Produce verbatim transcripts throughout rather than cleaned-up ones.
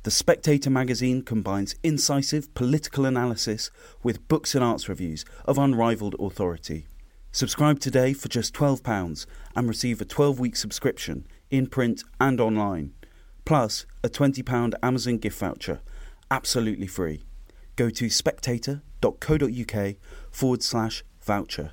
The Spectator magazine combines incisive political analysis with books and arts reviews of unrivalled authority. Subscribe today for just twelve pounds and receive a twelve-week subscription in print and online, plus a twenty pounds Amazon gift voucher, absolutely free. Go to spectator.co.uk forward slash voucher.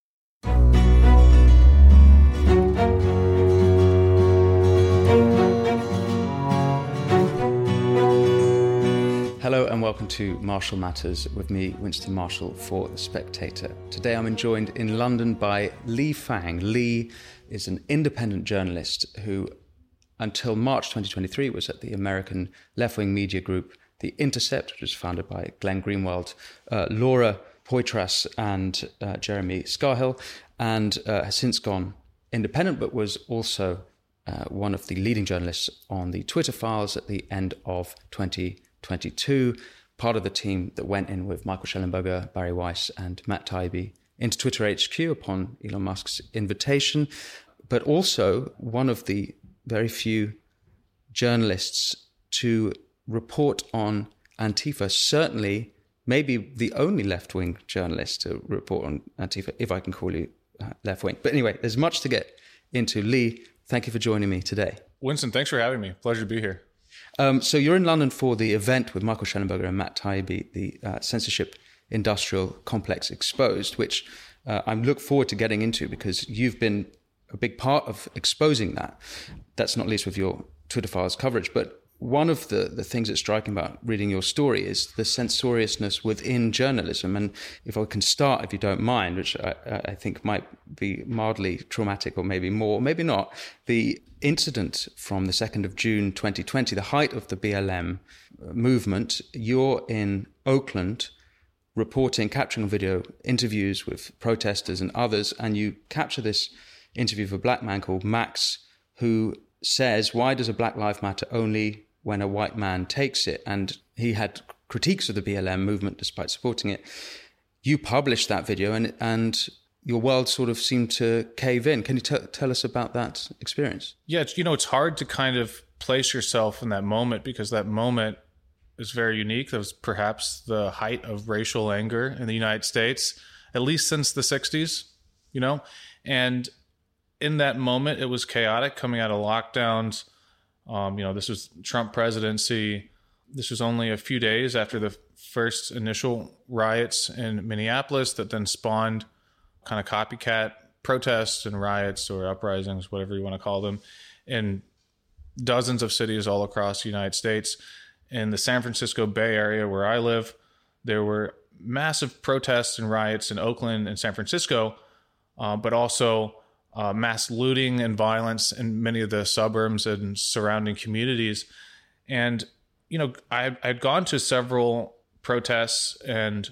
Hello and welcome to Marshall Matters with me, Winston Marshall, for The Spectator. Today I'm joined in London by Lee Fang. Lee is an independent journalist who, until March twenty twenty-three, was at the American left-wing media group The Intercept, which was founded by Glenn Greenwald, uh, Laura Poitras and uh, Jeremy Scahill, and uh, has since gone independent, but was also uh, one of the leading journalists on the Twitter files at the end of twenty twenty-two, part of the team that went in with Michael Shellenberger, Barry Weiss and Matt Taibbi into Twitter H Q upon Elon Musk's invitation, but also one of the very few journalists to report on Antifa, certainly maybe the only left-wing journalist to report on Antifa, if I can call you uh, left-wing. But anyway, there's much to get into. Lee, thank you for joining me today. Winston, thanks for having me. Pleasure to be here. Um, so you're in London for the event with Michael Shellenberger and Matt Taibbi, the uh, Censorship Industrial Complex Exposed, which uh, I look forward to getting into because you've been a big part of exposing that. That's not least with your Twitter files coverage. But one of the, the things that's striking about reading your story is the censoriousness within journalism. And if I can start, if you don't mind, which I, I think might be mildly traumatic or maybe more, maybe not, the incident from the second of June twenty twenty, the height of the B L M movement, you're in Oakland reporting, capturing on video interviews with protesters and others, and you capture this interview of a black man called Max who says, why does a Black Lives Matter only when a white man takes it? And he had critiques of the B L M movement despite supporting it. You published that video and and your world sort of seemed to cave in. Can you t- tell us about that experience? Yeah, it's, you know, it's hard to kind of place yourself in that moment because that moment is very unique. That was perhaps the height of racial anger in the United States, at least since the sixties, you know? And in that moment, it was chaotic coming out of lockdowns. Um, you know, this was Trump presidency. This was only a few days after the first initial riots in Minneapolis that then spawned kind of copycat protests and riots or uprisings, whatever you want to call them, in dozens of cities all across the United States. In the San Francisco Bay Area where I live, there were massive protests and riots in Oakland and San Francisco, uh, but also uh, mass looting and violence in many of the suburbs and surrounding communities. And, you know, I had gone to several protests and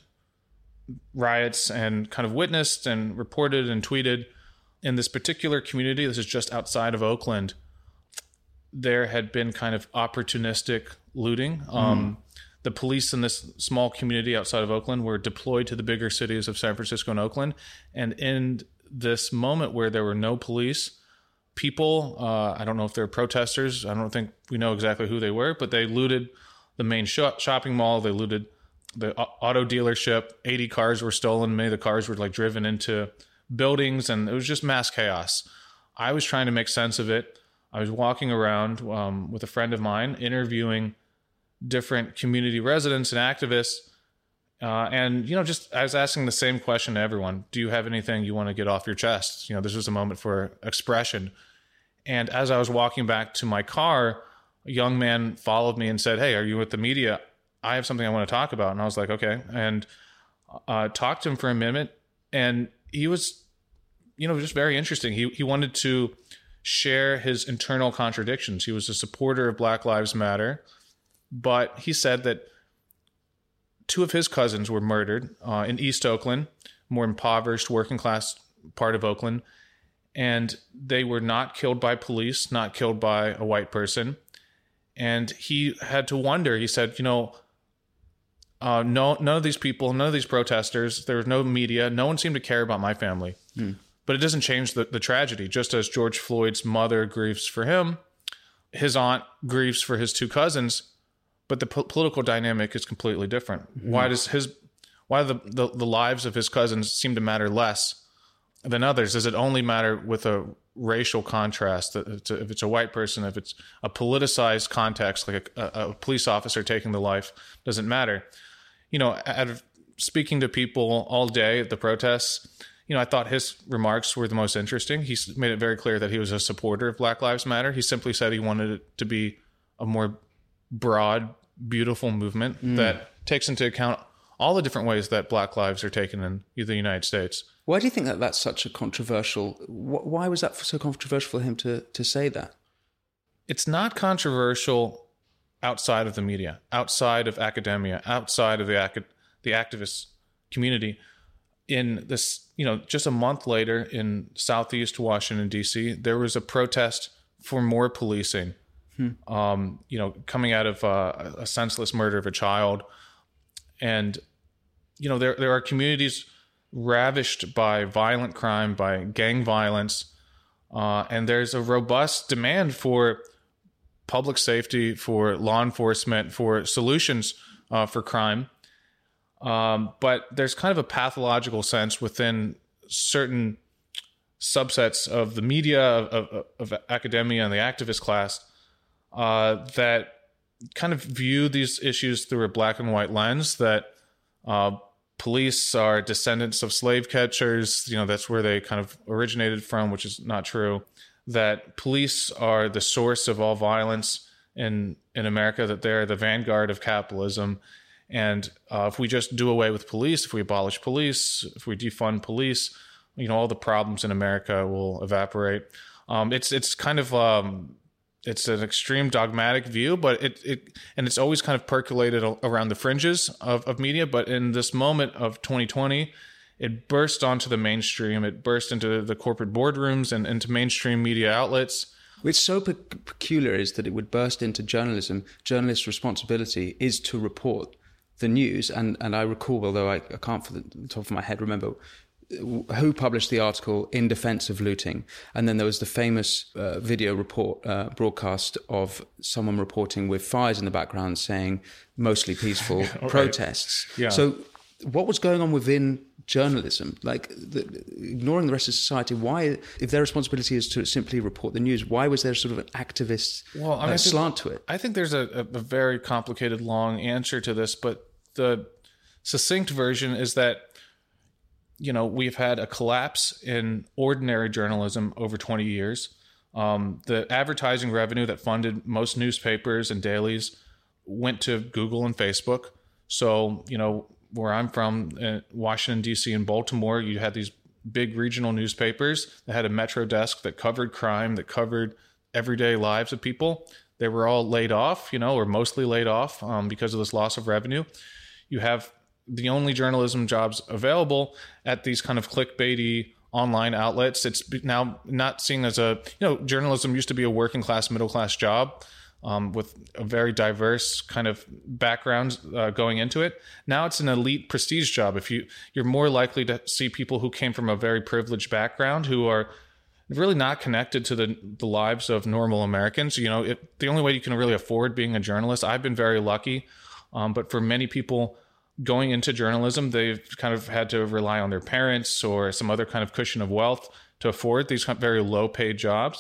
riots and kind of witnessed and reported and tweeted in this particular community. This is just outside of Oakland. There had been kind of opportunistic looting. Mm. Um, the police in this small community outside of Oakland were deployed to the bigger cities of San Francisco and Oakland. And in this moment where there were no police, people, uh, I don't know if they're protesters. I don't think we know exactly who they were, but they looted the main sh- shopping mall. They looted the auto dealership. eighty cars were stolen. Many of the cars were like driven into buildings, and it was just mass chaos. I was trying to make sense of it. I was walking around um, with a friend of mine, interviewing different community residents and activists. Uh, and, you know, just I was asking the same question to everyone. Do you have anything you want to get off your chest? You know, this was a moment for expression. And as I was walking back to my car, a young man followed me and said, "Hey, are you with the media? I have something I want to talk about." And I was like, okay. And uh, talked to him for a minute. And he was, you know, just very interesting. He he wanted to share his internal contradictions. He was a supporter of Black Lives Matter, but he said that two of his cousins were murdered uh, in East Oakland, more impoverished, working class part of Oakland. And they were not killed by police, not killed by a white person. And he had to wonder, he said, you know, uh, no, none of these people, none of these protesters, there was no media, no one seemed to care about my family. Hmm. But it doesn't change the, the tragedy. Just as George Floyd's mother grieves for him, his aunt grieves for his two cousins, but the po- political dynamic is completely different. Mm-hmm. Why does his, why the, the the lives of his cousins seem to matter less than others? Does it only matter with a racial contrast? That it's a, if it's a white person, if it's a politicized context, like a, a, a police officer taking the life, doesn't matter. You know, out of speaking to people all day at the protests, you know, I thought his remarks were the most interesting. He made it very clear that he was a supporter of Black Lives Matter. He simply said he wanted it to be a more broad, beautiful movement mm. that takes into account all the different ways that Black lives are taken in the United States. Why do you think that that's such a controversial... Why was that so controversial for him to, to say that? It's not controversial outside of the media, outside of academia, outside of the acad- the activist community. In this, you know, just a month later in Southeast Washington, D C, there was a protest for more policing, hmm. um, you know, coming out of uh, a senseless murder of a child. And, you know, there there are communities ravished by violent crime, by gang violence, uh, and there's a robust demand for public safety, for law enforcement, for solutions uh, for crime. Um, but there's kind of a pathological sense within certain subsets of the media, of, of, of academia and the activist class, uh, that kind of view these issues through a black and white lens, that uh, police are descendants of slave catchers. You know, that's where they kind of originated from, which is not true. That police are the source of all violence in, in America, that they're the vanguard of capitalism. And uh, if we just do away with police, if we abolish police, if we defund police, you know, all the problems in America will evaporate. Um, it's it's kind of um, it's an extreme dogmatic view, but it it and it's always kind of percolated around the fringes of, of media. But in this moment of twenty twenty, it burst onto the mainstream. It burst into the corporate boardrooms and into mainstream media outlets. Which so pe- peculiar is that it would burst into journalism. Journalists' responsibility is to report the news, and, and I recall, although I, I can't for the top of my head remember who published the article in defense of looting. And then there was the famous uh, video report uh, broadcast of someone reporting with fires in the background saying mostly peaceful right. protests. Yeah. So what was going on within journalism? Like the, ignoring the rest of society, why, if their responsibility is to simply report the news, why was there sort of an activist well, I mean, uh, I think, slant to it? I think there's a, a very complicated, long answer to this, but the succinct version is that, you know, we've had a collapse in ordinary journalism over twenty years. Um, the advertising revenue that funded most newspapers and dailies went to Google and Facebook. So, you know, where I'm from, in Washington, D C and Baltimore, you had these big regional newspapers that had a metro desk that covered crime, that covered everyday lives of people. They were all laid off, you know, or mostly laid off um, because of this loss of revenue. You have the only journalism jobs available at these kind of clickbaity online outlets. It's now not seen as a, you know, journalism used to be a working class, middle class job um, with a very diverse kind of background uh, going into it. Now it's an elite prestige job. If you, you're more likely to see people who came from a very privileged background who are really not connected to the, the lives of normal Americans. You know, it, the only way you can really afford being a journalist, I've been very lucky. Um, but for many people going into journalism, they've kind of had to rely on their parents or some other kind of cushion of wealth to afford these very low paid jobs.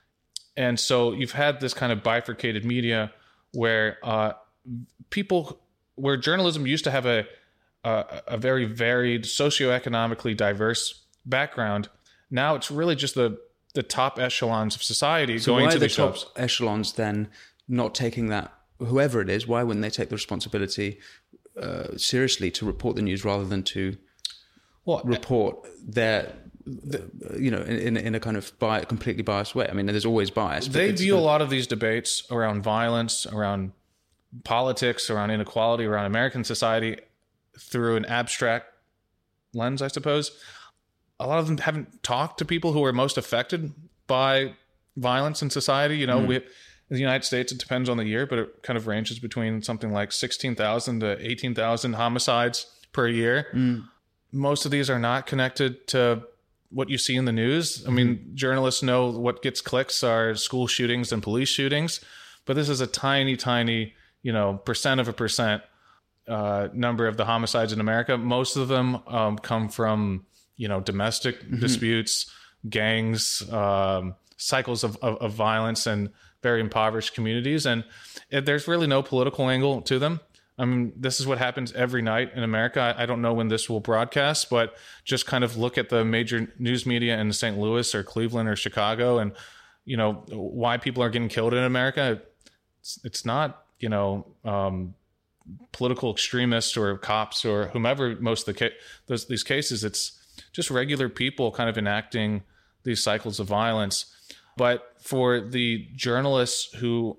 And so you've had this kind of bifurcated media where uh, people, where journalism used to have a, a, a very varied, socioeconomically diverse background. Now it's really just the, the top echelons of society so going to these jobs. So why are the top echelons then not taking that, whoever it is, why wouldn't they take the responsibility uh, seriously to report the news rather than to well, report their, the, you know, in, in a kind of bi- completely biased way? I mean, there's always bias. They view a lot of these debates around violence, around politics, around inequality, around American society through an abstract lens, I suppose. A lot of them haven't talked to people who are most affected by violence in society. You know, mm. we, in the United States, it depends on the year, but it kind of ranges between something like sixteen thousand to eighteen thousand homicides per year. Mm. Most of these are not connected to what you see in the news. I mean, mm. journalists know what gets clicks are school shootings and police shootings, but this is a tiny, tiny you know, percent of a percent uh, number of the homicides in America. Most of them um, come from, you know, domestic mm-hmm. disputes, gangs, um, cycles of, of, of violence and very impoverished communities. And it, there's really no political angle to them. I mean, this is what happens every night in America. I, I don't know when this will broadcast, but just kind of look at the major news media in Saint Louis or Cleveland or Chicago and, you know, why people are getting killed in America. It's, it's not, you know, um, political extremists or cops or whomever most of the ca- those, these cases. It's just regular people kind of enacting these cycles of violence. But for the journalists who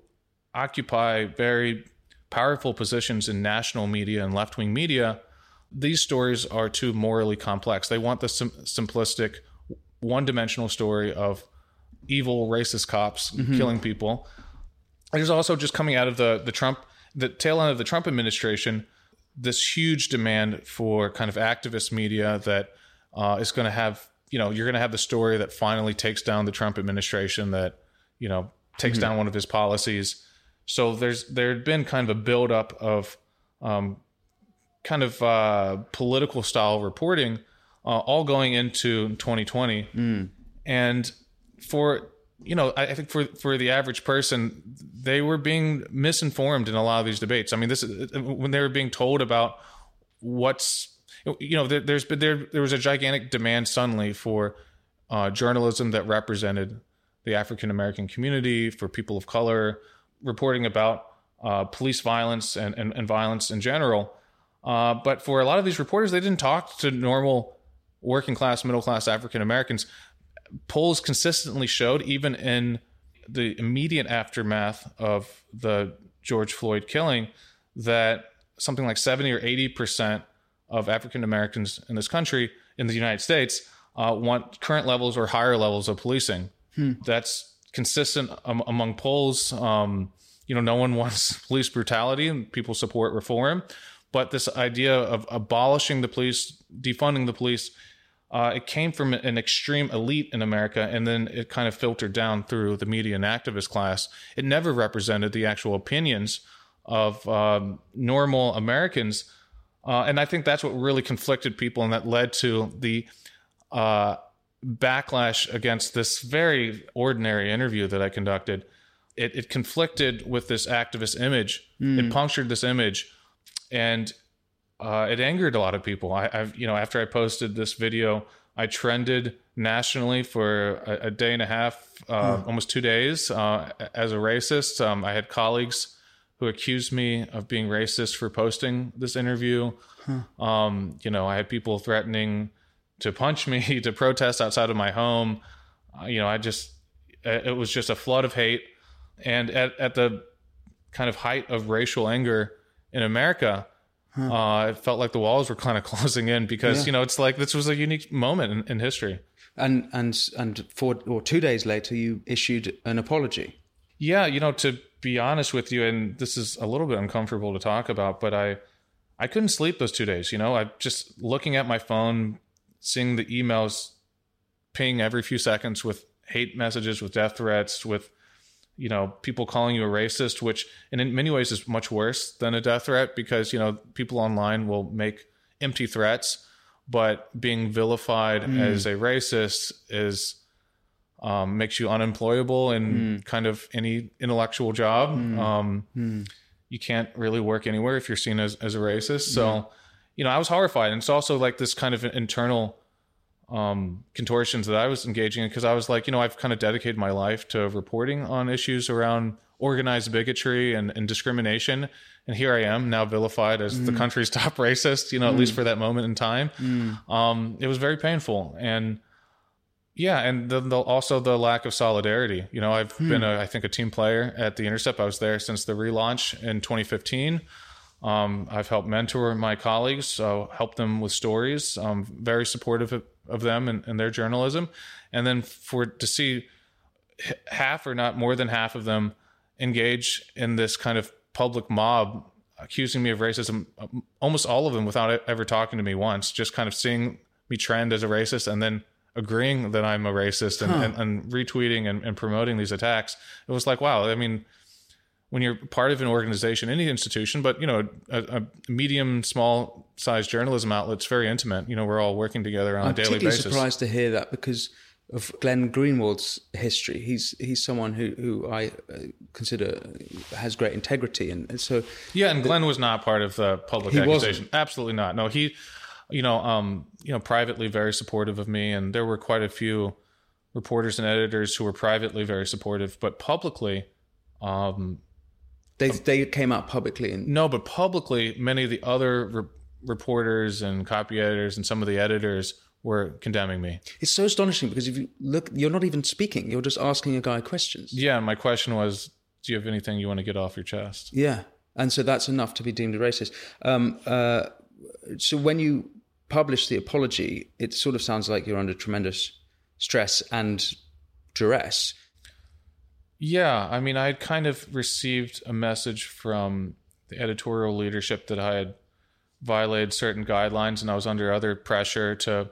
occupy very powerful positions in national media and left-wing media, these stories are too morally complex. They want the sim- simplistic, one-dimensional story of evil, racist cops mm-hmm. killing people. There's also, just coming out of the the Trump, the tail end of the Trump administration, this huge demand for kind of activist media that uh, is going to have, you know, you're going to have the story that finally takes down the Trump administration, that, you know, takes mm-hmm. down one of his policies. So there's there had been kind of a buildup of um, kind of uh, political style reporting, uh, all going into twenty twenty. Mm. And for, you know, I think for, for the average person, they were being misinformed in a lot of these debates. I mean, this is when they were being told about what's, you know, there, there's been there there was a gigantic demand suddenly for uh, journalism that represented the African American community, for people of color, reporting about uh, police violence and, and, and violence in general. Uh, but for a lot of these reporters, they didn't talk to normal working class, middle class African Americans. Polls consistently showed, even in the immediate aftermath of the George Floyd killing, that something like seventy or eighty percent of African Americans in this country, in the United States, uh, want current levels or higher levels of policing. Hmm. That's consistent um, among polls. Um, you know, no one wants police brutality, and people support reform. But this idea of abolishing the police, defunding the police, uh, it came from an extreme elite in America, and then it kind of filtered down through the media and activist class. It never represented the actual opinions of um, normal Americans. Uh, and I think that's what really conflicted people, and that led to the uh, backlash against this very ordinary interview that I conducted. It, it conflicted with this activist image. Mm. It punctured this image, and uh, it angered a lot of people. I, I've, you know, after I posted this video, I trended nationally for a, a day and a half, uh, huh. almost two days, uh, as a racist. Um, I had colleagues who accused me of being racist for posting this interview. Huh. Um, you know, I had people threatening to punch me, to protest outside of my home. Uh, you know, I just, it was just a flood of hate. And at, at the kind of height of racial anger in America, huh. uh, it felt like the walls were kind of closing in, because, yeah. you know, it's like, this was a unique moment in, in history. And, and, and four or two days later, you issued an apology. Yeah. You know, to be honest with you, and this is a little bit uncomfortable to talk about, but I, I couldn't sleep those two days. You know, I just looking at my phone, seeing the emails ping every few seconds with hate messages, with death threats, with, you know, people calling you a racist, which in many ways is much worse than a death threat, because, you know, people online will make empty threats, but being vilified mm. as a racist is, um, makes you unemployable in mm. kind of any intellectual job. Mm. Um, mm. You can't really work anywhere if you're seen as, as a racist. So, yeah. you know, I was horrified. And it's also like this kind of internal um, contortions that I was engaging in, because I was like, you know, I've kind of dedicated my life to reporting on issues around organized bigotry and, and discrimination. And here I am now vilified as mm. the country's top racist, you know, mm. at least for that moment in time. Mm. Um, it was very painful. And yeah, and the, the, also the lack of solidarity. You know, I've hmm. been, a, I think, a team player at The Intercept. I was there since the relaunch in twenty fifteen. Um, I've helped mentor my colleagues, so help them with stories. I'm very supportive of, of them and, and their journalism. And then for to see half or not more than half of them engage in this kind of public mob accusing me of racism, almost all of them without ever talking to me once, just kind of seeing me trend as a racist and then agreeing that I'm a racist and, huh. and, and retweeting and, and promoting these attacks. It was like, wow, I mean, when you're part of an organization, any institution, but, you know, a, a medium, small size journalism outlet, it's very intimate. You know, we're all working together on I'm a daily basis. I'm particularly surprised to hear that because of Glenn Greenwald's history. He's he's someone who, who I consider has great integrity. And, and so... Yeah, and the, Glenn was not part of the public he accusation. Wasn't. Absolutely not. No, he, you know, um, you know, privately very supportive of me. And there were quite a few reporters and editors who were privately very supportive, but publicly... Um, They they came out publicly and no, but publicly, many of the other re- reporters and copy editors and some of the editors were condemning me. It's so astonishing because if you look, you're not even speaking; you're just asking a guy questions. Yeah, and my question was, "Do you have anything you want to get off your chest?" Yeah, and so that's enough to be deemed a racist. Um, uh, so when you publish the apology, it sort of sounds like you're under tremendous stress and duress. Yeah, I mean, I had kind of received a message from the editorial leadership that I had violated certain guidelines and I was under other pressure to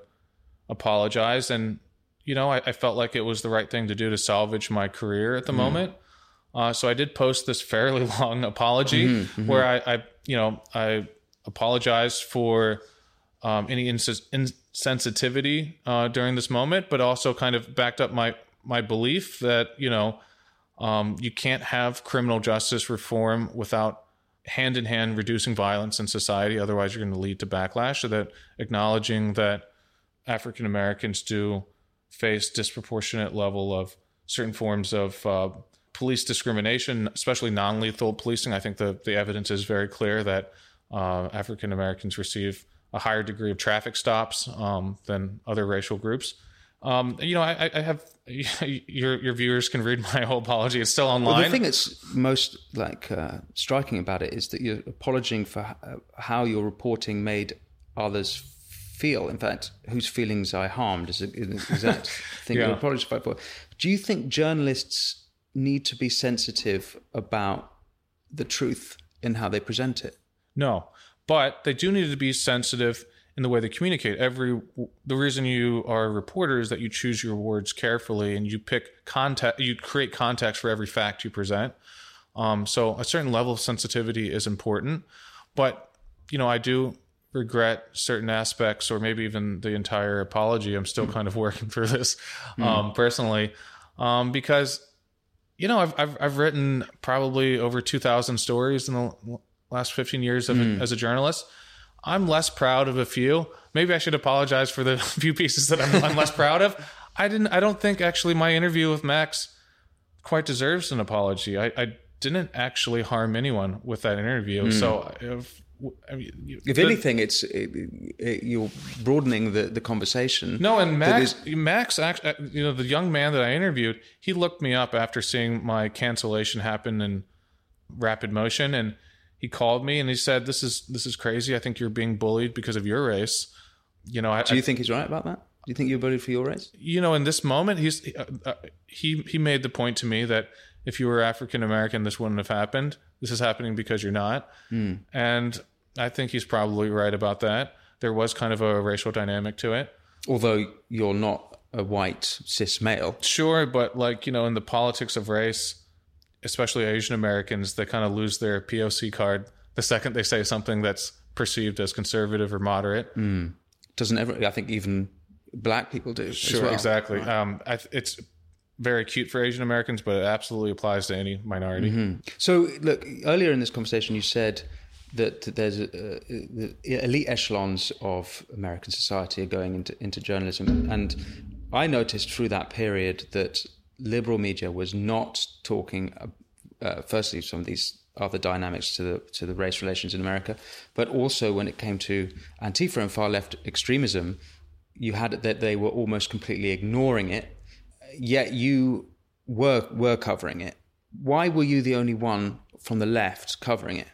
apologize. And, you know, I, I felt like it was the right thing to do to salvage my career at the mm. moment. Uh, so I did post this fairly long apology mm-hmm, mm-hmm. where I, I, you know, I apologized for um, any ins- insensitivity uh, during this moment, but also kind of backed up my, my belief that, you know, Um, you can't have criminal justice reform without hand in hand reducing violence in society. Otherwise, you're going to lead to backlash. So that acknowledging that African Americans do face disproportionate level of certain forms of uh, police discrimination, especially non-lethal policing. I think the, the evidence is very clear that uh, African Americans receive a higher degree of traffic stops um, than other racial groups. Um, you know, I, I have your your viewers can read my whole apology. It's still online. Well, the thing that's most like uh, striking about it is that you're apologizing for how your reporting made others feel. In fact, whose feelings I harmed is the exact thing yeah. you're apologizing for. Do you think journalists need to be sensitive about the truth in how they present it? No, but they do need to be sensitive in the way they communicate. Every the reason you are a reporter is that you choose your words carefully and you pick context, you create context for every fact you present. Um, so a certain level of sensitivity is important, but you know, I do regret certain aspects, or maybe even the entire apology. I'm still kind of working through this um, mm. personally, um, because you know, I've I've I've written probably over two thousand stories in the last fifteen years of mm. as a journalist. I'm less proud of a few. Maybe I should apologize for the few pieces that I'm, I'm less proud of. I didn't. I don't think actually my interview with Max quite deserves an apology. I, I didn't actually harm anyone with that interview. Mm. So, if, I mean, if the, anything, it's it, it, you're broadening the, the conversation. No, and Max, is, Max, actually, you know, the young man that I interviewed, he looked me up after seeing my cancellation happen in rapid motion, and he called me and he said, "This is this is crazy. I think you're being bullied because of your race." You know, I, do you I, think he's right about that? Do you think you're bullied for your race? You know, in this moment, he's uh, uh, he he made the point to me that if you were African American, this wouldn't have happened. This is happening because you're not, mm. and I think he's probably right about that. There was kind of a racial dynamic to it, although you're not a white cis male. Sure, but like you know, in the politics of race, especially Asian Americans, they kind of lose their P O C card the second they say something that's perceived as conservative or moderate. Mm. Doesn't ever, I think even black people do. Sure, well. exactly. Right. Um, I, it's very cute for Asian Americans, but it absolutely applies to any minority. Mm-hmm. So look, earlier in this conversation, you said that there's a, uh, the elite echelons of American society are going into, into journalism. And I noticed through that period that liberal media was not talking, uh, firstly, some of these other dynamics to the to the race relations in America, but also when it came to Antifa and far left extremism, you had it that they were almost completely ignoring it, yet you were were covering it. Why were you the only one from the left covering it?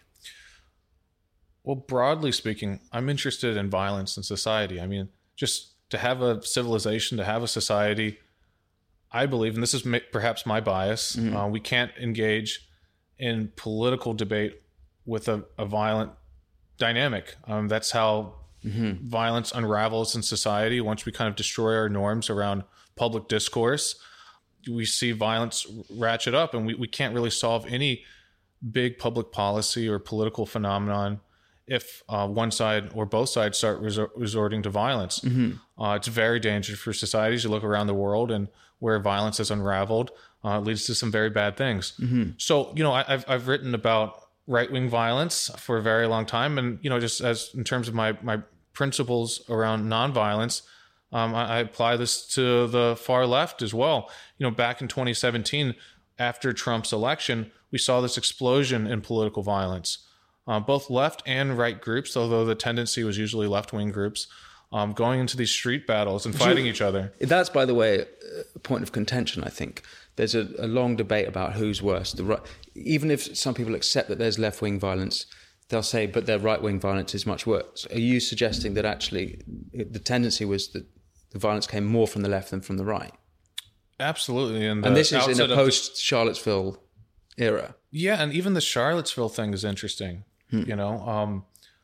Well, broadly speaking, I'm interested in violence in society. I mean, just to have a civilization, to have a society, I believe, and this is perhaps my bias, mm-hmm. uh, we can't engage in political debate with a, a violent dynamic. Um, that's how mm-hmm. violence unravels in society. Once we kind of destroy our norms around public discourse, we see violence ratchet up, and we, we can't really solve any big public policy or political phenomenon if uh, one side or both sides start resor- resorting to violence. Mm-hmm. Uh, it's very dangerous for societies. You look around the world, and where violence is unraveled, uh, leads to some very bad things. Mm-hmm. So, you know, I, I've I've written about right-wing violence for a very long time, and you know, just as in terms of my my principles around nonviolence, um, I, I apply this to the far left as well. You know, back in twenty seventeen, after Trump's election, we saw this explosion in political violence. Uh, both left and right groups, although the tendency was usually left-wing groups, um, going into these street battles and fighting each other. That's, by the way, a point of contention, I think. There's a, a long debate about who's worse. The right, even if some people accept that there's left-wing violence, they'll say, but their right-wing violence is much worse. Are you suggesting that actually the tendency was that the violence came more from the left than from the right? Absolutely. And, and this is in a post-Charlottesville era. Yeah, and even the Charlottesville thing is interesting. Hmm. You know, um,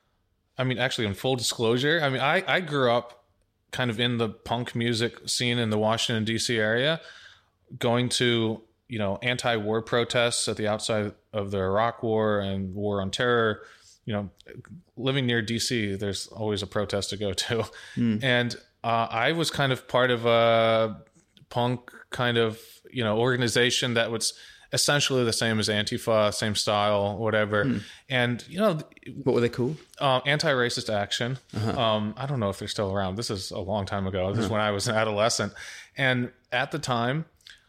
I mean, actually, in full disclosure, I mean, I, I grew up kind of in the punk music scene in the Washington, D C area, going to, you know, anti-war protests at the outside of the Iraq War and War on Terror. You know, living near D C, there's always a protest to go to. Hmm. And uh, I was kind of part of a punk kind of, you know, organization that was essentially the same as Antifa, same style, whatever. Hmm. And, you know... What were they called? Uh, Anti-Racist Action. Uh-huh. Um, I don't know if they're still around. This is a long time ago. This uh-huh. is when I was an adolescent. And at the time,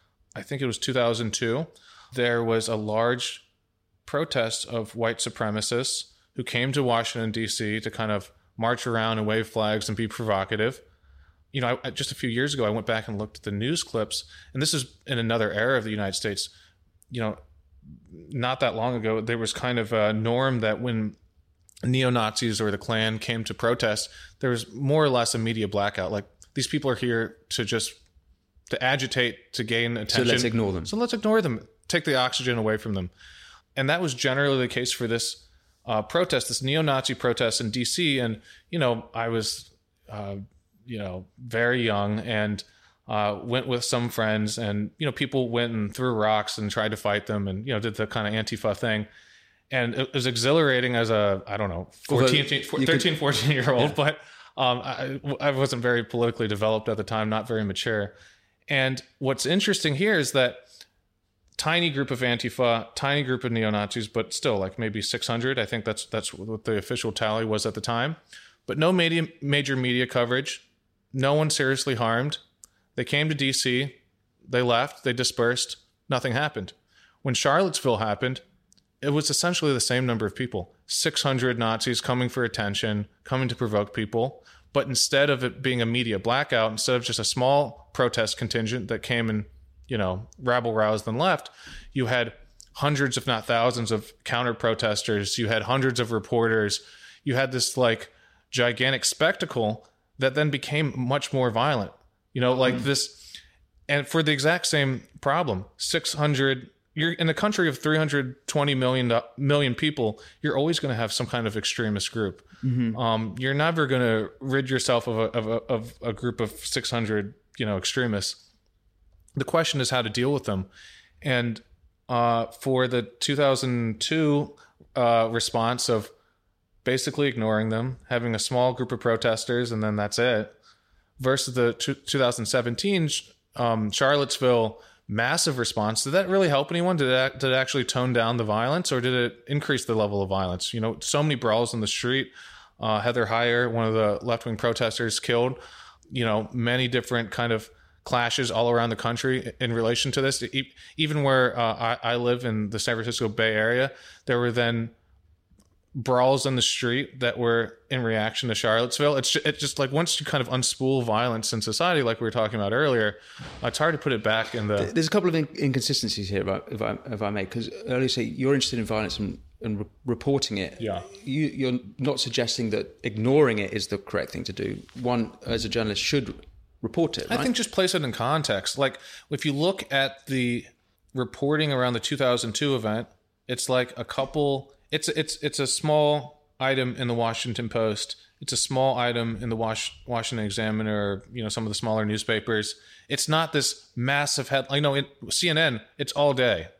I think it was two thousand two, there was a large protest of white supremacists who came to Washington, D C to kind of march around and wave flags and be provocative. You know, I, just a few years ago, I went back and looked at the news clips, and this is in another era of the United States. You know, not that long ago, there was kind of a norm that when neo-Nazis or the Klan came to protest, there was more or less a media blackout. Like, these people are here to just to agitate, to gain attention. So let's ignore them. So let's ignore them. Take the oxygen away from them. And that was generally the case for this uh, protest, this neo-Nazi protest in D C. And, you know, I was, uh, you know, very young and Uh, went with some friends, and, you know, people went and threw rocks and tried to fight them and, you know, did the kind of Antifa thing. And it was exhilarating as a, I don't know, fourteen, thirteen, fourteen year old, yeah. but um, I, I wasn't very politically developed at the time, not very mature. And what's interesting here is that tiny group of Antifa, tiny group of neo-Nazis, but still like maybe six hundred. I think that's, that's what the official tally was at the time, but no media, major media coverage, no one seriously harmed. They came to D C, they left, they dispersed, nothing happened. When Charlottesville happened, it was essentially the same number of people. six hundred Nazis coming for attention, coming to provoke people. But instead of it being a media blackout, instead of just a small protest contingent that came and, you know, rabble-roused and left, you had hundreds, if not thousands, of counter-protesters. You had hundreds of reporters. You had this, like, gigantic spectacle that then became much more violent. You know, like mm. this, and for the exact same problem, six hundred, you're in a country of three hundred twenty million, million people, you're always going to have some kind of extremist group. Mm-hmm. Um, you're never going to rid yourself of a, of a, of a group of six hundred, you know, extremists. The question is how to deal with them. And uh, for the two thousand two uh, response of basically ignoring them, having a small group of protesters, and then that's it, versus the two thousand seventeen um, Charlottesville massive response. Did that really help anyone? Did it, did it actually tone down the violence, or did it increase the level of violence? You know, so many brawls in the street. Uh, Heather Heyer, one of the left-wing protesters, killed. You know, many different kind of clashes all around the country in relation to this. Even where uh, I, I live in the San Francisco Bay Area, there were then brawls in the street that were in reaction to Charlottesville. It's just, it's just like once you kind of unspool violence in society, like we were talking about earlier, it's hard to put it back in the... There's a couple of inconsistencies here, if I, if I may, because earlier say you're interested in violence and, and re- reporting it. Yeah. You, you're not suggesting that ignoring it is the correct thing to do. One, as a journalist, should report it, right? I think just place it in context. Like, if you look at the reporting around the two thousand two event, it's like a couple... It's it's it's a small item in the Washington Post. It's a small item in the Was- Washington Examiner, or, you know, some of the smaller newspapers. It's not this massive head. You know, it, C N N. It's all day.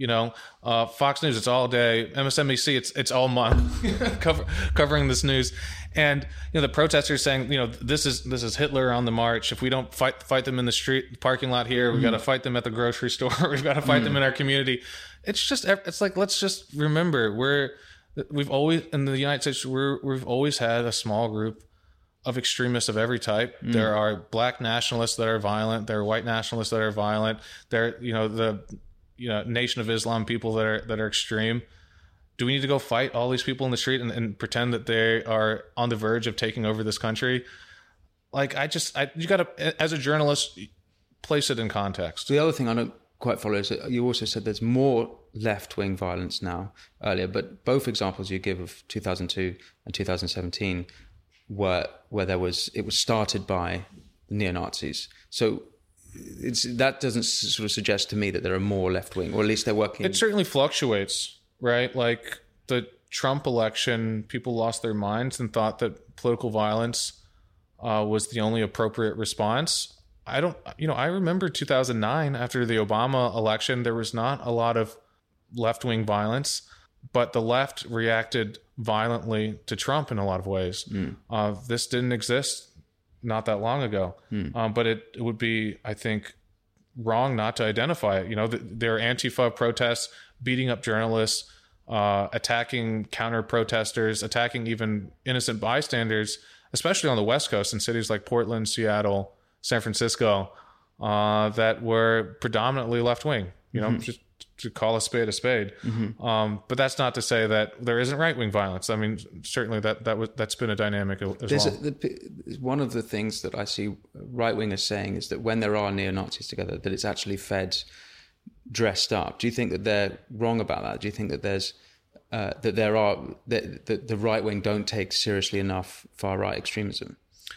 You know, uh, Fox News, it's all day. M S N B C, it's it's all month cover, covering this news. And you know, the protesters saying, you know, this is this is Hitler on the march. If we don't fight fight them in the street parking lot here, we've mm. got to fight them at the grocery store. We've got to fight mm. them in our community. It's just it's like, let's just remember we're we've always in the United States we're we've always had a small group of extremists of every type. Mm. There are black nationalists that are violent. There are white nationalists that are violent. There, you know, the you know, Nation of Islam people that are that are extreme. Do we need to go fight all these people in the street and, and pretend that they are on the verge of taking over this country? Like, I just, I, you got to, as a journalist, place it in context. The other thing I don't quite follow is that you also said there's more left-wing violence now earlier, but both examples you give of two thousand two and two thousand seventeen were where there was, it was started by neo-Nazis. So it's, that doesn't sort of suggest to me that there are more left-wing, or at least they're working. It certainly fluctuates, right? Like the Trump election, people lost their minds and thought that political violence uh, was the only appropriate response. I don't, you know, I remember two thousand nine, after the Obama election, there was not a lot of left-wing violence, but the left reacted violently to Trump in a lot of ways. Mm. Uh, this didn't exist not that long ago. Hmm. Um, but it, it would be, I think, wrong not to identify it. You know, th- there are Antifa protests, beating up journalists, uh, attacking counter protesters, attacking even innocent bystanders, especially on the West Coast in cities like Portland, Seattle, San Francisco, uh, that were predominantly left-wing, you know, mm-hmm. just to call a spade a spade. Mm-hmm. Um, but that's not to say that there isn't right-wing violence. I mean, certainly that, that was, that's been a dynamic as There's well. A, the, one of the things that I see right-wingers saying is that when there are neo-Nazis together, that it's actually fed dressed up. Do you think that they're wrong about that? Do you think that there's uh, that there are that, that the right-wing don't take seriously enough far-right extremism?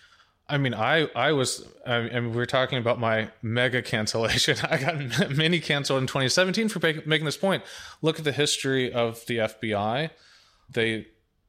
I mean, I, I was, I mean, we were talking about my mega cancellation. I got mini canceled in twenty seventeen for making this point. Look at the history of the F B I. They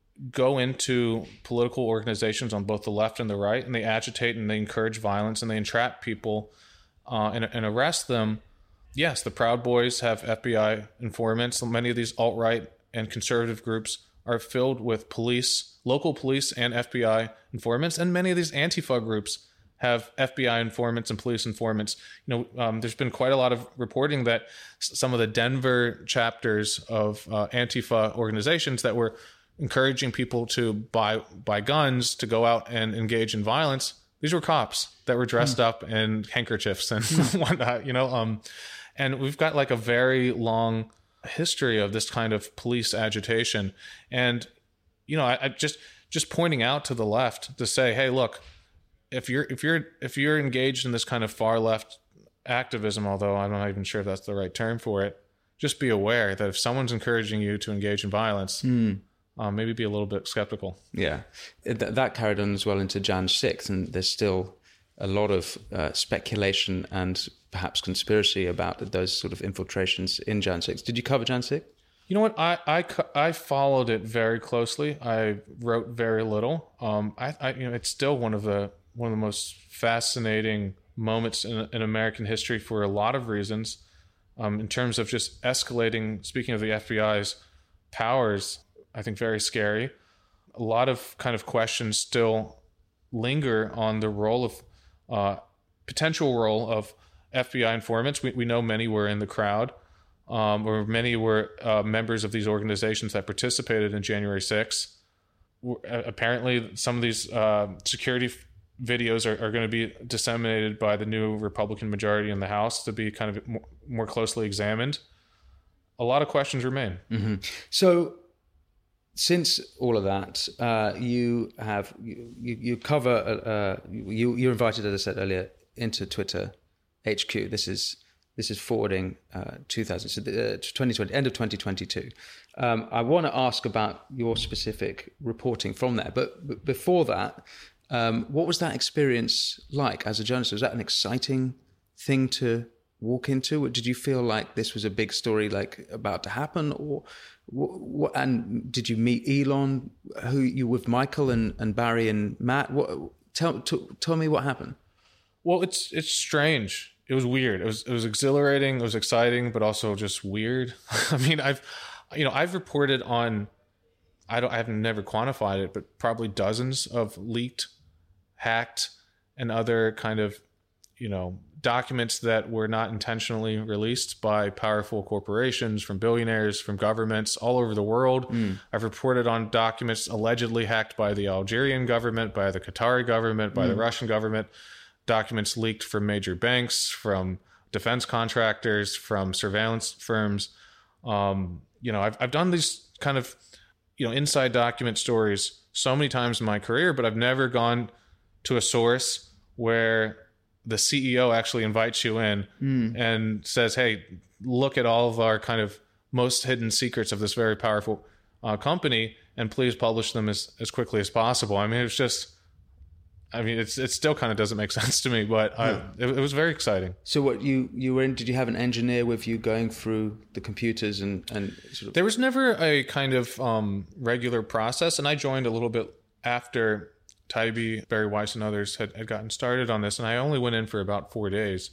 go into political organizations on both the left and the right, and they agitate and they encourage violence and they entrap people uh, and, and arrest them. Yes, the Proud Boys have F B I informants. Many of these alt-right and conservative groups are filled with police, local police and F B I informants, and many of these Antifa groups have F B I informants and police informants. You know, um, there's been quite a lot of reporting that some of the Denver chapters of uh, Antifa organizations that were encouraging people to buy buy guns to go out and engage in violence, these were cops that were dressed mm. up in handkerchiefs and whatnot. You know, um, and we've got like a very long history of this kind of police agitation. And, you know, I, I just just pointing out to the left to say, hey, look, if you're if you're if you're engaged in this kind of far left activism, although I'm not even sure if that's the right term for it, just be aware that if someone's encouraging you to engage in violence, mm. um, maybe be a little bit skeptical. Yeah, Th- that carried on as well into January sixth, and there's still a lot of uh, speculation and perhaps conspiracy about those sort of infiltrations in January sixth. Did you cover January sixth? You know what? I, I, I followed it very closely. I wrote very little. Um, I, I you know it's still one of the one of the most fascinating moments in, in American history for a lot of reasons. Um, in terms of just escalating. Speaking of the F B I's powers, I think very scary. A lot of kind of questions still linger on the role of uh, potential role of F B I informants. We we know many were in the crowd. Um, or many were uh, members of these organizations that participated in January sixth. Apparently, some of these uh, security f- videos are, are going to be disseminated by the new Republican majority in the House to be kind of more, more closely examined. A lot of questions remain. Mm-hmm. So, since all of that, uh, you have you, you cover uh, you you're invited, as I said earlier, into Twitter H Q. This is. This is forwarding uh, two thousand, so the, uh, twenty twenty, end of twenty twenty-two. Um, I want to ask about your specific reporting from there. But, but before that, um, what was that experience like as a journalist? Was that an exciting thing to walk into? Did you feel like this was a big story like about to happen? Or what, and did you meet Elon? Who you with Michael and, and Barry and Matt? What, tell, t- tell me what happened. Well, it's it's strange. it was weird. It was it was exhilarating. It was exciting, but also just weird. I mean, I've you know I've reported on I don't I've never quantified it, but probably dozens of leaked, hacked, and other kind of you know documents that were not intentionally released by powerful corporations, from billionaires, from governments all over the world. Mm. I've reported on documents allegedly hacked by the Algerian government, by the Qatari government, by mm. the Russian government, documents leaked from major banks, from defense contractors, from surveillance firms. Um, you know, I've I've done these kind of, you know, inside document stories so many times in my career, but I've never gone to a source where the C E O actually invites you in mm. and says, hey, look at all of our kind of most hidden secrets of this very powerful uh, company, and please publish them as, as quickly as possible. I mean, it's just, I mean, it's it still kind of doesn't make sense to me, but yeah. I, it, it was very exciting. So what you, you were in, did you have an engineer with you going through the computers and, and sort of... There was never a kind of um, regular process, and I joined a little bit after Taibbi, Barry Weiss, and others had, had gotten started on this, and I only went in for about four days.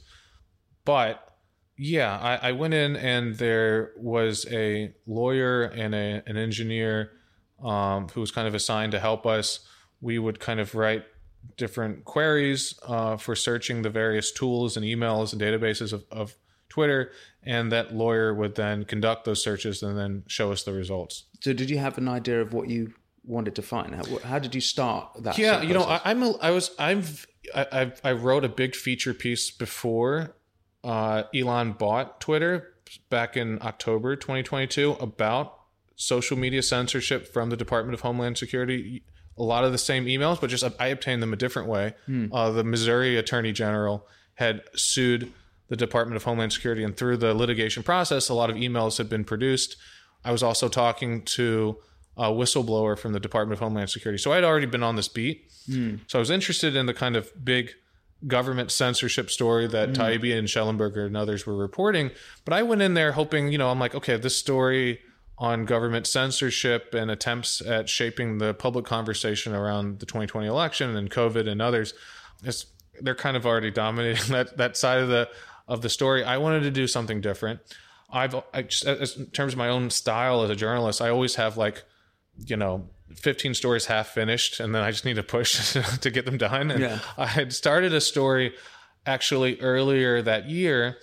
But yeah, I, I went in, and there was a lawyer and a, an engineer um, who was kind of assigned to help us. We would kind of write different queries uh, for searching the various tools and emails and databases of, of Twitter, and that lawyer would then conduct those searches and then show us the results. So did you have an idea of what you wanted to find? How, how did you start that? Yeah, you know, I, I'm a, I was I've I I've, I wrote a big feature piece before uh, Elon bought Twitter back in October twenty twenty-two about social media censorship from the Department of Homeland Security. A lot of the same emails, but just I obtained them a different way. Hmm. Uh, the Missouri Attorney General had sued the Department of Homeland Security, and through the litigation process, a lot of emails had been produced. I was also talking to a whistleblower from the Department of Homeland Security. So I'd already been on this beat. Mm. So I was interested in the kind of big government censorship story that mm. Taibbi and Schellenberger and others were reporting. But I went in there hoping, you know, I'm like, okay, this story on government censorship and attempts at shaping the public conversation around the twenty twenty election and COVID and others, it's, they're kind of already dominating that, that side of the of the story. I wanted to do something different. I've, I just, as, in terms of my own style as a journalist, I always have like, you know, fifteen stories half finished, and then I just need to push to get them done. And yeah. I had started a story actually earlier that year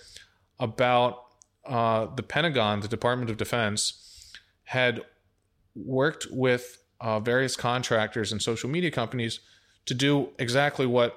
about uh, the Pentagon, the Department of Defense, had worked with uh, various contractors and social media companies to do exactly what,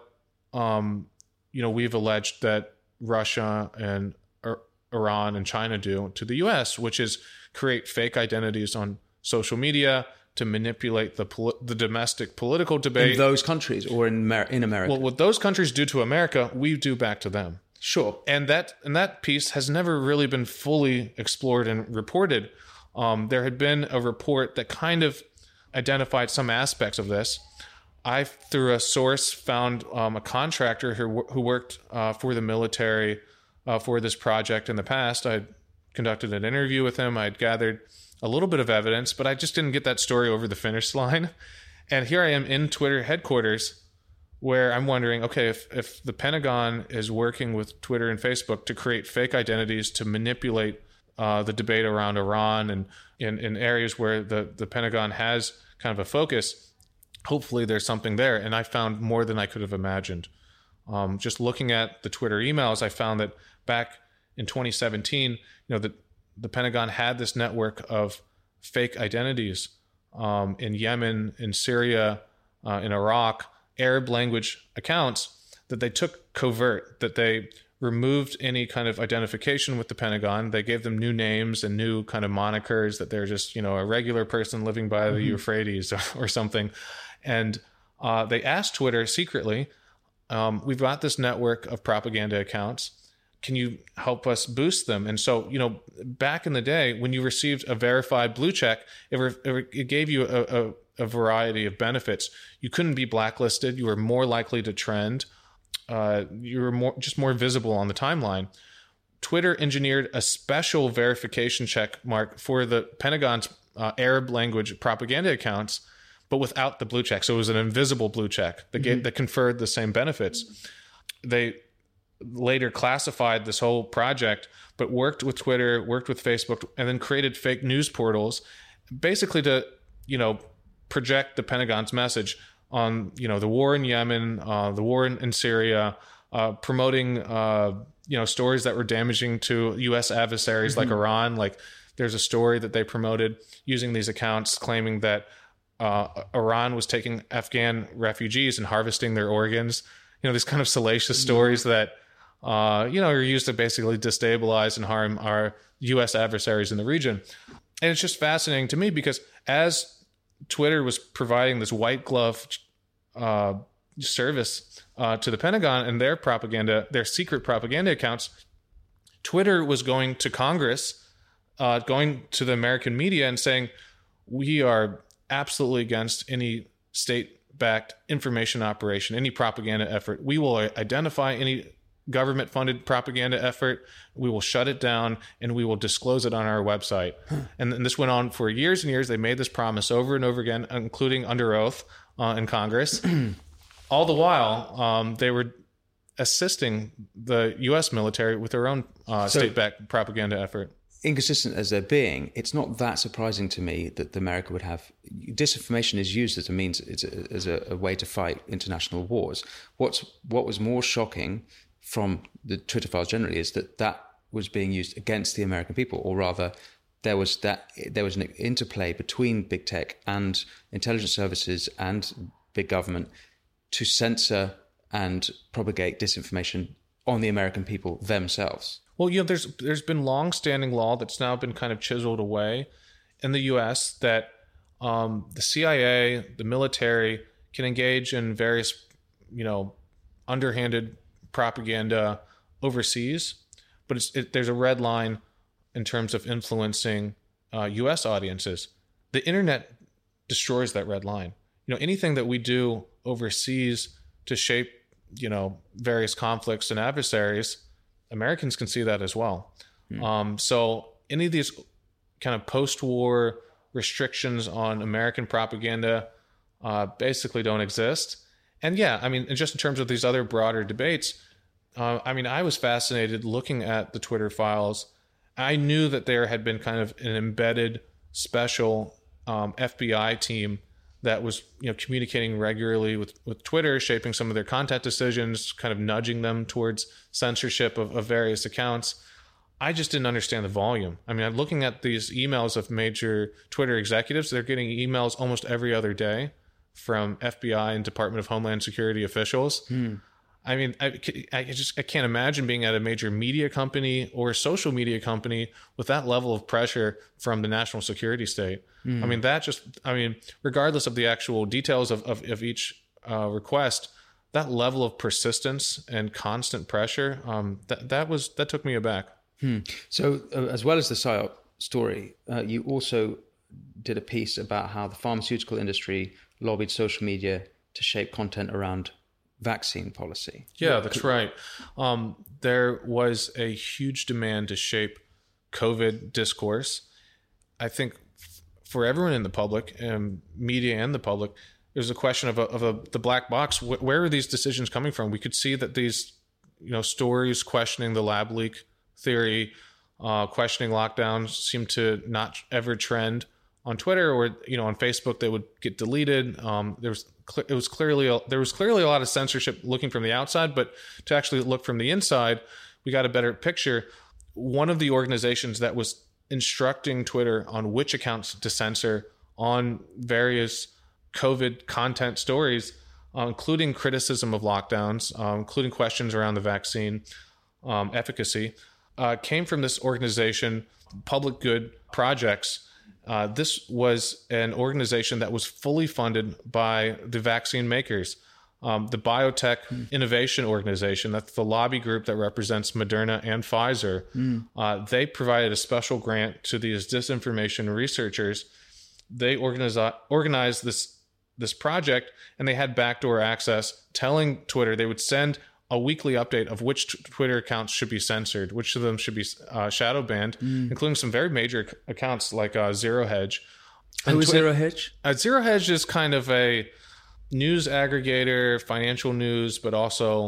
um, you know, we've alleged that Russia and Ir- Iran and China do to the U S, which is create fake identities on social media to manipulate the poli- the domestic political debate in those countries or in Mer- in America. Well, what those countries do to America, we do back to them. Sure, and that and that piece has never really been fully explored and reported. Um, there had been a report that kind of identified some aspects of this. I, through a source, found um, a contractor who who worked uh, for the military uh, for this project in the past. I conducted an interview with him. I'd gathered a little bit of evidence, but I just didn't get that story over the finish line. And here I am in Twitter headquarters, where I'm wondering, okay, if, if the Pentagon is working with Twitter and Facebook to create fake identities to manipulate uh, the debate around Iran and in, in areas where the, the Pentagon has kind of a focus, hopefully there's something there. And I found more than I could have imagined. Um, just looking at the Twitter emails, I found that back in twenty seventeen, you know, the the Pentagon had this network of fake identities um, in Yemen, in Syria, uh, in Iraq, Arab language accounts that they took covert, that they removed any kind of identification with the Pentagon. They gave them new names and new kind of monikers, that they're just, you know, a regular person living by the mm-hmm. Euphrates or, or something. And uh, they asked Twitter secretly, um, we've got this network of propaganda accounts. Can you help us boost them? And so, you know, back in the day when you received a verified blue check, it, re- it gave you a, a, a variety of benefits. You couldn't be blacklisted. You were more likely to trend. Uh, you were more just more visible on the timeline. Twitter engineered a special verification check mark for the Pentagon's uh, Arab language propaganda accounts, but without the blue check. So it was an invisible blue check that, mm-hmm. gave, that conferred the same benefits. They later classified this whole project, but worked with Twitter, worked with Facebook, and then created fake news portals, basically to, you know, project the Pentagon's message on, you know, the war in Yemen, uh, the war in, in Syria, uh, promoting, uh, you know, stories that were damaging to U S adversaries mm-hmm. like Iran. Like there's a story that they promoted using these accounts claiming that uh, Iran was taking Afghan refugees and harvesting their organs. You know, these kind of salacious mm-hmm. stories that, uh, you know, are used to basically destabilize and harm our U S adversaries in the region. And it's just fascinating to me because as Twitter was providing this white glove uh, service uh, to the Pentagon and their propaganda, their secret propaganda accounts, Twitter was going to Congress, uh, going to the American media and saying, we are absolutely against any state-backed information operation, any propaganda effort. We will identify any government-funded propaganda effort. We will shut it down and we will disclose it on our website. And, and this went on for years and years. They made this promise over and over again, including under oath uh, in Congress. All the while, um, they were assisting the U S military with their own uh, so, state-backed propaganda effort. Inconsistent as they're being, it's not that surprising to me that America would have disinformation is used as a means, it's a, as a, a way to fight international wars. What's what was more shocking from the Twitter files generally is that that was being used against the American people, or rather, there was that there was an interplay between big tech and intelligence services and big government to censor and propagate disinformation on the American people themselves. Well, you know, there's there's been long-standing law that's now been kind of chiseled away in the U S that um, the C I A, the military, can engage in various, you know, underhanded propaganda overseas, but it's, it, there's a red line in terms of influencing uh, U S audiences. The internet destroys that red line. You know, anything that we do overseas to shape, you know, various conflicts and adversaries, Americans can see that as well. Mm. Um, so any of these kind of post-war restrictions on American propaganda uh, basically don't exist. And yeah, I mean, just in terms of these other broader debates, uh, I mean, I was fascinated looking at the Twitter files. I knew that there had been kind of an embedded special um, F B I team that was, you know, communicating regularly with, with Twitter, shaping some of their content decisions, kind of nudging them towards censorship of, of various accounts. I just didn't understand the volume. I mean, I'm looking at these emails of major Twitter executives. They're getting emails almost every other day from F B I and Department of Homeland Security officials. Hmm. I mean, I, I just I can't imagine being at a major media company or a social media company with that level of pressure from the national security state. Mm. I mean, that just, I mean, regardless of the actual details of, of, of each uh, request, that level of persistence and constant pressure, um, that, that was, that took me aback. Hmm. So uh, as well as the PSYOP story, uh, you also did a piece about how the pharmaceutical industry lobbied social media to shape content around vaccine policy. Yeah, that's right. Um, there was a huge demand to shape COVID discourse. I think for everyone in the public, and media and the public, there's a question of a, of a, the black box. Where are these decisions coming from? We could see that these, you know, stories questioning the lab leak theory, uh, questioning lockdowns seem to not ever trend on Twitter, or, you know, on Facebook. They would get deleted. Um, there was it was clearly a, there was clearly a lot of censorship looking from the outside, but to actually look from the inside, we got a better picture. One of the organizations that was instructing Twitter on which accounts to censor on various COVID content stories, uh, including criticism of lockdowns, uh, including questions around the vaccine um, efficacy, uh, came from this organization, Public Good Projects. Uh, this was an organization that was fully funded by the vaccine makers. Um, the Biotech mm. Innovation Organization, that's the lobby group that represents Moderna and Pfizer. Mm. Uh, they provided a special grant to these disinformation researchers. They organized, organized this, this project, and they had backdoor access, telling Twitter they would send a weekly update of which t- Twitter accounts should be censored, which of them should be uh, shadow banned, mm. including some very major c- accounts like uh, Zero Hedge. Who is Twi- Zero Hedge? Uh, Zero Hedge is kind of a news aggregator, financial news, but also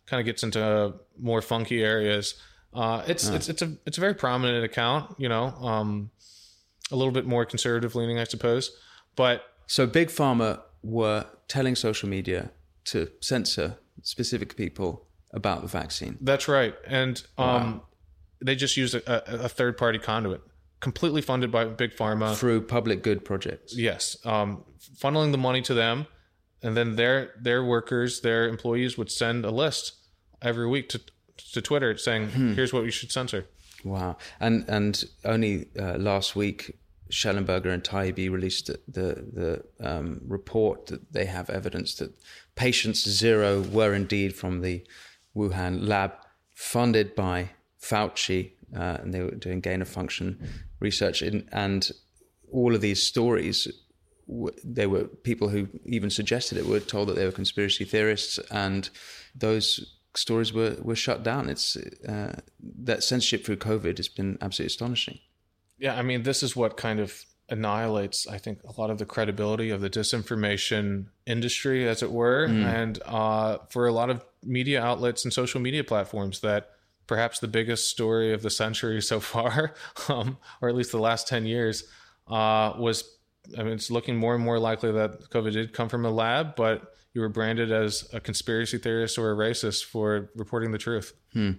kind of gets into more funky areas. Uh, it's, Oh. it's, it's a, it's a very prominent account, you know, um, a little bit more conservative leaning, I suppose, but So Big Pharma were telling social media to censor specific people about the vaccine. that's right. And, um, Wow. they just use a, a, a third party conduit, completely funded by Big Pharma. Through public good projects. Yes. Um, funneling the money to them, and then their, their workers, their employees would send a list every week to, to Twitter saying, Hmm. here's what you should censor. Wow. And and only uh, last week, Schellenberger and Taibbi released the, the, the um, report that they have evidence that patients zero were indeed from the Wuhan lab funded by Fauci, uh, and they were doing gain of function research. In, and all of these stories, w- they were people who even suggested it were told that they were conspiracy theorists, and those stories were, were shut down. It's uh, that censorship through COVID has been absolutely astonishing. Yeah, I mean, this is what kind of annihilates, I think, a lot of the credibility of the disinformation industry, as it were, Mm. and uh, for a lot of media outlets and social media platforms, that perhaps the biggest story of the century so far, um, or at least the last ten years, uh, was, I mean, it's looking more and more likely that COVID did come from a lab, but you were branded as a conspiracy theorist or a racist for reporting the truth. Hmm.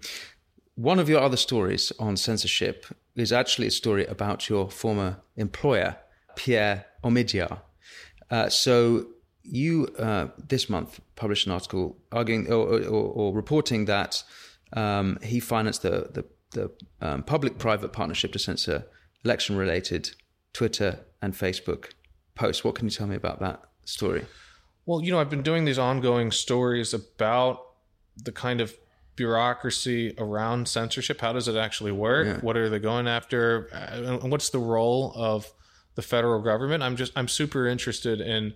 One of your other stories on censorship is actually a story about your former employer, Pierre Omidyar. Uh, so you, uh, this month, published an article arguing or, or, or reporting that um, he financed the, the, the um, public-private partnership to censor election-related Twitter and Facebook posts. What can you tell me about that story? Well, you know, I've been doing these ongoing stories about the kind of bureaucracy around censorship. How does it actually work? Yeah. What are they going after? And what's the role of the federal government? I'm just, I'm super interested in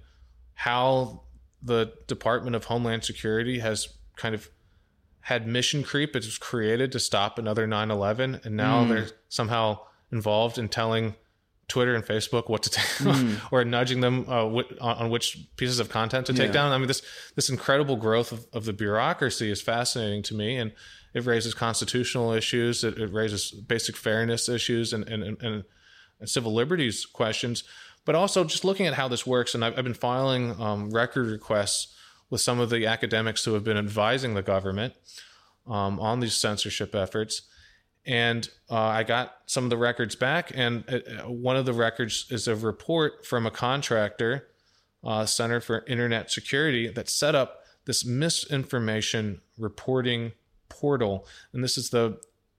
how the Department of Homeland Security has kind of had mission creep. It was created to stop another nine eleven. And now Mm. they're somehow involved in telling Twitter and Facebook what to take, Mm. or nudging them uh, wh- on, on which pieces of content to take Yeah. down. I mean, this this incredible growth of, of the bureaucracy is fascinating to me, and it raises constitutional issues. It, it raises basic fairness issues and and, and and civil liberties questions. But also just looking at how this works, and I've, I've been filing um, record requests with some of the academics who have been advising the government um, on these censorship efforts. And uh, I got some of the records back, and uh, one of the records is a report from a contractor, uh, Center for Internet Security, that set up this misinformation reporting portal. And this is the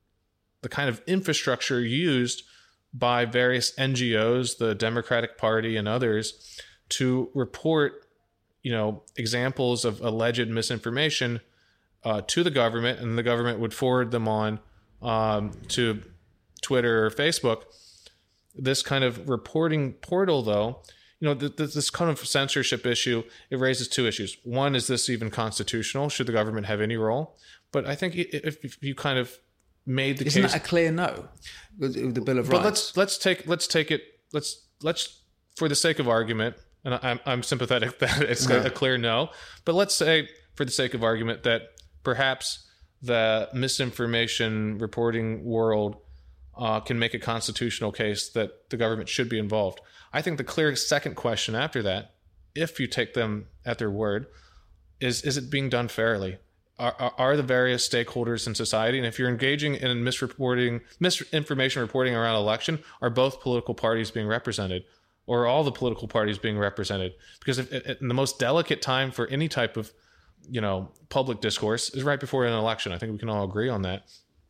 the kind of infrastructure used by various N G Os, the Democratic Party and others, to report, you know, examples of alleged misinformation uh, to the government, and the government would forward them on Um, to Twitter or Facebook. This kind of reporting portal, though, you know, th- th- this kind of censorship issue, it raises two issues. One, is this even constitutional? Should the government have any role? But I think if, if you kind of made the Isn't case, that a clear no? With with the Bill of but Rights. let's let's take let's take it let's let's for the sake of argument, and I'm I'm sympathetic that it's Yeah. a clear no, but let's say for the sake of argument that perhaps the misinformation reporting world uh, can make a constitutional case that the government should be involved. I think the clear second question after that, if you take them at their word, is is it being done fairly? Are, are, are the various stakeholders in society, and if you're engaging in misreporting, misinformation reporting around election, are both political parties being represented, or are all the political parties being represented? Because if, if, in the most delicate time for any type of you know, public discourse is right before an election. I think we can all agree on that.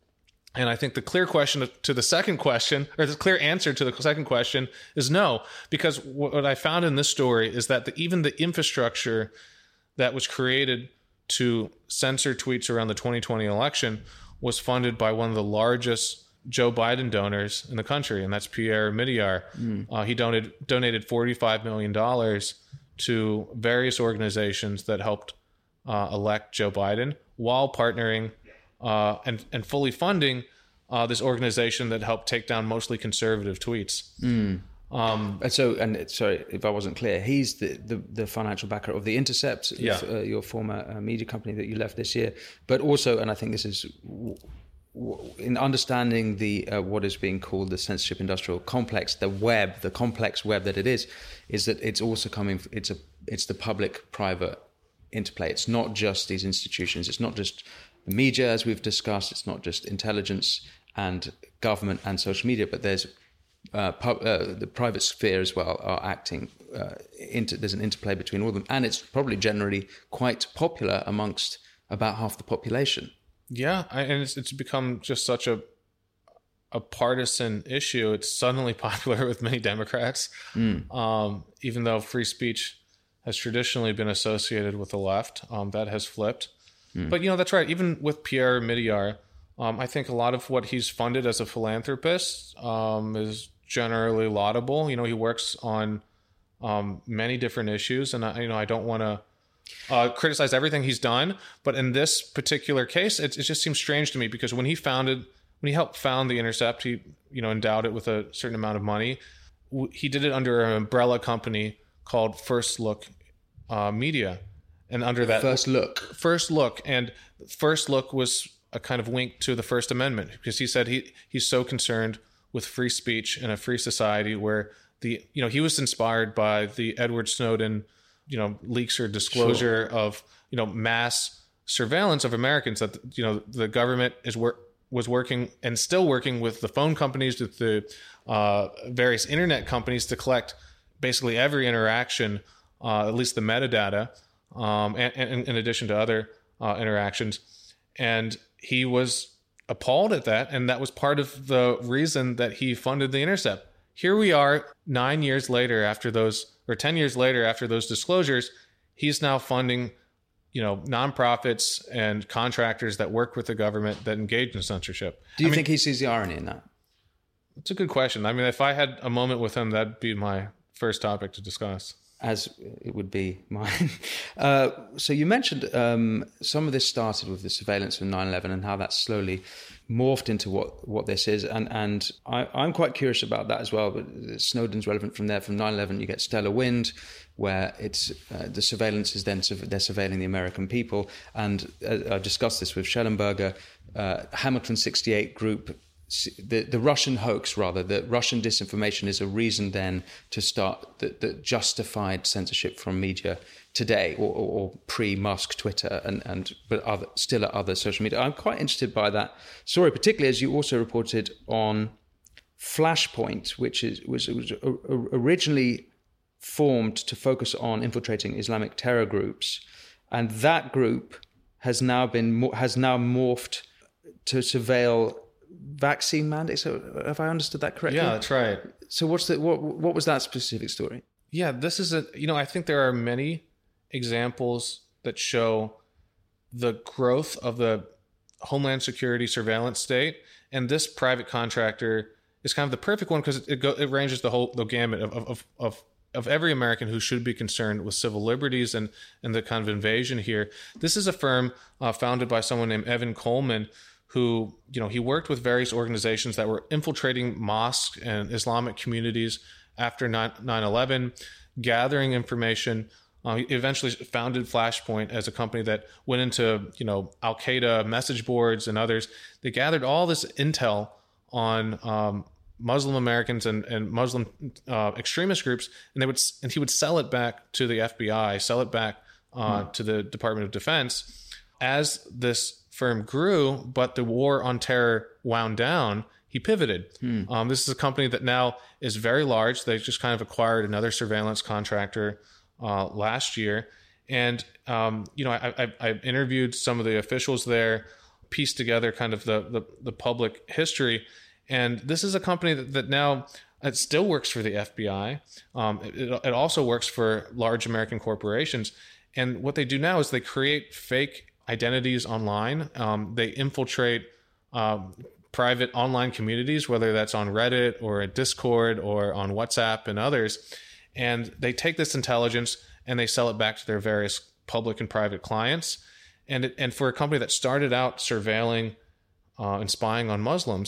And I think the clear question to the second question, or the clear answer to the second question, is no, because what I found in this story is that the, even the infrastructure that was created to censor tweets around the twenty twenty election was funded by one of the largest Joe Biden donors in the country, and that's Pierre Omidyar. Mm. Uh, he donated donated forty-five million dollars to various organizations that helped Uh, elect Joe Biden, while partnering uh, and and fully funding uh, this organization that helped take down mostly conservative tweets. Mm. Um, And so, and it- sorry if I wasn't clear, he's the, the, the financial backer of The Intercept, Yeah. uh, your former uh, media company that you left this year. But also, and I think this is w- w- in understanding the uh, what is being called the censorship industrial complex, the web, the complex web that it is, is that it's also coming. It's a it's the public-private interplay. It's not just these institutions. It's not just the media, as we've discussed. It's not just intelligence and government and social media, but there's Uh, pub, uh, the private sphere as well are acting. Uh, into, there's an interplay between all of them, and it's probably generally quite popular amongst about half the population. Yeah, I, and it's, it's become just such a a partisan issue. It's suddenly popular with many Democrats, mm. um, even though free speech has traditionally been associated with the left. Um, that has flipped. Mm. But, you know, that's right. Even with Pierre Midyar, um, I think a lot of what he's funded as a philanthropist um, is generally laudable. You know, he works on um, many different issues, and I, you know, I don't want to uh, criticize everything he's done, but in this particular case, it, it just seems strange to me because when he founded, when he helped found The Intercept, he, you know, endowed it with a certain amount of money. He did it under an umbrella company called First Look uh, Media, and under that First Look, First Look, and First Look was a kind of wink to the First Amendment because he said he he's so concerned with free speech in a free society where the, you know, he was inspired by the Edward Snowden, you know, leaks or disclosure sure. of, you know, mass surveillance of Americans that, you know, the government is work was working and still working with the phone companies, with the uh, various internet companies to collect basically every interaction, uh, at least the metadata, um, and, and in addition to other uh, interactions. And he was appalled at that, and that was part of the reason that he funded The Intercept. Here we are nine years later after those, or ten years later after those disclosures, he's now funding, you know, nonprofits and contractors that work with the government that engage in censorship. Do you I mean, think he sees the irony in that? It's a good question. I mean, if I had a moment with him, that'd be my first topic to discuss. As it would be mine. Uh, so you mentioned um, some of this started with the surveillance of nine eleven and how that slowly morphed into what, what this is. And, and I, I'm quite curious about that as well. But Snowden's relevant from there. From nine eleven, you get Stellar Wind, where it's uh, the surveillance is then they're surveilling the American people. And uh, I discussed this with Schellenberger, uh, Hamilton sixty-eight group. The, the Russian hoax, rather, the Russian disinformation is a reason then to start the, the justified censorship from media today, or, or, or pre-Musk Twitter, and, and but other, still at other social media. I'm quite interested by that story, particularly as you also reported on Flashpoint, which is was, was originally formed to focus on infiltrating Islamic terror groups, and that group has now been has now morphed to surveil vaccine mandates. So have I understood that correctly? Yeah, that's right. So what's the what what was that specific story? Yeah, this is a, you know, I think there are many examples that show the growth of the Homeland Security surveillance state, and this private contractor is kind of the perfect one because it it, go, it ranges the whole the gamut of of of of every American who should be concerned with civil liberties and and the kind of invasion here. This is a firm uh, founded by someone named Evan Coleman, who, you know, he worked with various organizations that were infiltrating mosques and Islamic communities after nine eleven, gathering information. Uh, he eventually founded Flashpoint as a company that went into, you know, Al-Qaeda message boards and others. They gathered all this intel on um, Muslim Americans and, and Muslim uh, extremist groups, and they would and he would sell it back to the F B I, sell it back uh, hmm. to the Department of Defense. As this firm grew, but the war on terror wound down, he pivoted. Hmm. Um, this is a company that now is very large. They just kind of acquired another surveillance contractor uh, last year. And, um, you know, I, I, I interviewed some of the officials there, pieced together kind of the, the, the public history. And this is a company that, that now it still works for the F B I. Um, it, it also works for large American corporations. And what they do now is they create fake identities online. Um, they infiltrate um, private online communities, whether that's on Reddit or at Discord or on WhatsApp and others. And they take this intelligence and they sell it back to their various public and private clients. And it, and for a company that started out surveilling uh, and spying on Muslims,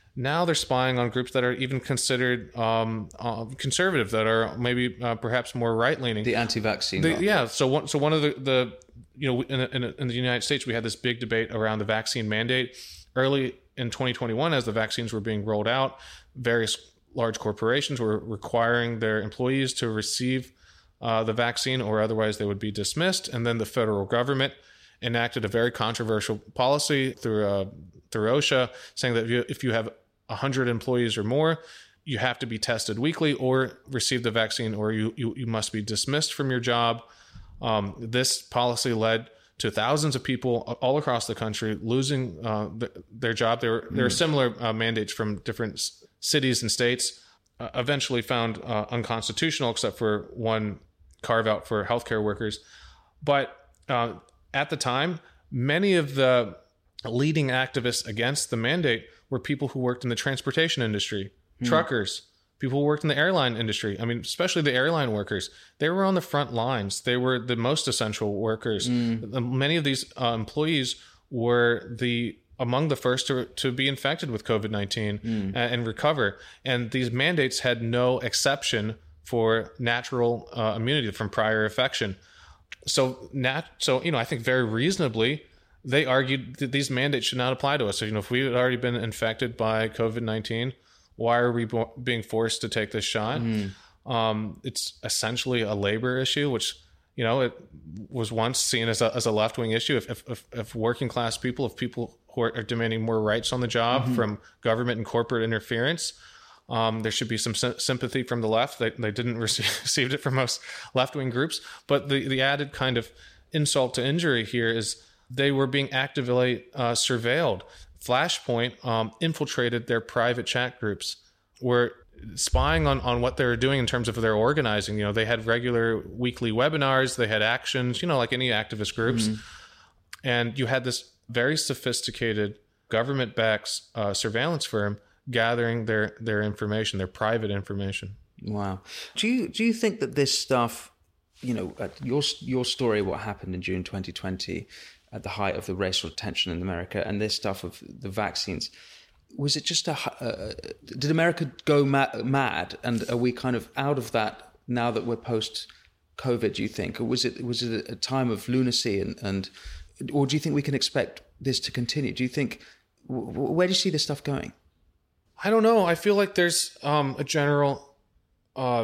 Now they're spying on groups that are even considered um, uh, conservative, that are maybe uh, perhaps more right-leaning. The anti-vaccine. The, yeah. So one, so one of the, the you know, in, in, in the United States, we had this big debate around the vaccine mandate. Early in twenty twenty-one, as the vaccines were being rolled out, various large corporations were requiring their employees to receive uh, the vaccine, or otherwise they would be dismissed. And then the federal government enacted a very controversial policy through uh, through OSHA, saying that if you, if you have one hundred employees or more, you have to be tested weekly or receive the vaccine, or you, you, you must be dismissed from your job. Um, this policy led to thousands of people all across the country losing uh, th- their job. There, there are similar uh, mandates from different s- cities and states, uh, eventually found uh, unconstitutional, except for one carve out for healthcare workers. But uh, at the time, many of the leading activists against the mandate were people who worked in the transportation industry, hmm. truckers, people who worked in the airline industry. I mean, especially the airline workers. They were on the front lines. They were the most essential workers. Mm. Many of these uh, employees were the among the first to, to be infected with COVID nineteen mm. and, and recover. And these mandates had no exception for natural uh, immunity from prior infection. So, nat- so you know, I think very reasonably, they argued that these mandates should not apply to us. So, you know, if we had already been infected by COVID nineteen, why are we bo- being forced to take this shot? Mm. Um, it's essentially a labor issue, which, you know, it was once seen as a, as a left-wing issue. If, if, if, if working class people, if people who are, are demanding more rights on the job mm-hmm. from government and corporate interference, um, there should be some sy- sympathy from the left. They, they didn't receive received it from most left-wing groups. But the, the added kind of insult to injury here is they were being actively uh, surveilled. Flashpoint um, infiltrated their private chat groups, were spying on, on what they were doing in terms of their organizing. You know, they had regular weekly webinars, they had actions, you know, like any activist groups. Mm-hmm. And you had this very sophisticated government-backed uh, surveillance firm gathering their, their information, their private information. Wow. Do you, do you think that this stuff, you know, uh, your, your story, what happened in June twenty twenty, at the height of the racial tension in America, and this stuff of the vaccines, was it just a, uh, did America go ma- mad? And are we kind of out of that now that we're post-COVID, do you think? Or was it was it a time of lunacy, and, and or do you think we can expect this to continue? Do you think, where do you see this stuff going? I don't know. I feel like there's um, a general uh,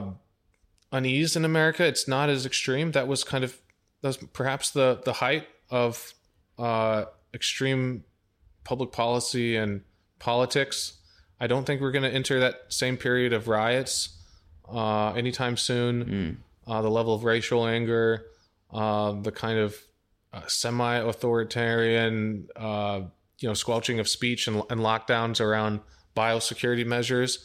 unease in America. It's not as extreme. That was kind of, that was perhaps the, the height of uh, extreme public policy and politics. I don't think we're going to enter that same period of riots uh, anytime soon. Mm. Uh, the level of racial anger, uh, the kind of uh, semi-authoritarian, uh, you know, squelching of speech and, and lockdowns around biosecurity measures.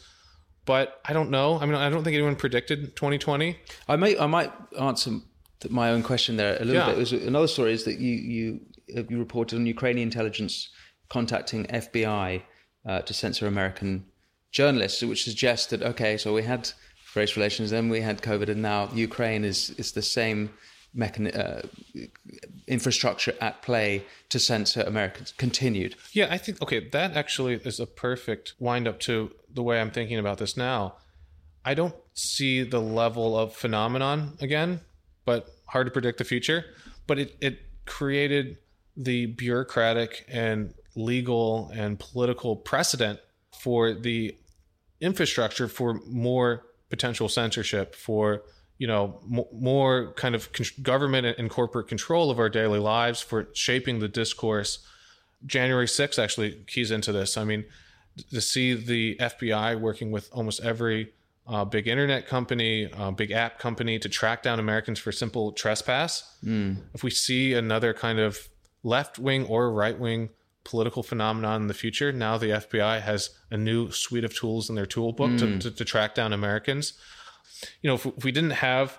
But I don't know. I mean, I don't think anyone predicted twenty twenty. I may, I might answer my own question there a little yeah. bit. It was, another story is that you you you reported on Ukrainian intelligence contacting F B I uh, to censor American journalists, which suggests that, okay, so we had race relations, then we had COVID, and now Ukraine is is the same mechan- uh, infrastructure at play to censor Americans. Continued. Yeah, I think, okay, that actually is a perfect wind up to the way I'm thinking about this now. I don't see the level of phenomenon again, but hard to predict the future. But it, it created the bureaucratic and legal and political precedent for the infrastructure for more potential censorship, for, you know, m- more kind of con- government and corporate control of our daily lives, for shaping the discourse. January sixth actually keys into this. I mean, to see the F B I working with almost every Uh, big internet company, uh, big app company to track down Americans for simple trespass. Mm. If we see another kind of left-wing or right-wing political phenomenon in the future, now the F B I has a new suite of tools in their toolbook mm. to, to, to track down Americans. You know, if, if we didn't have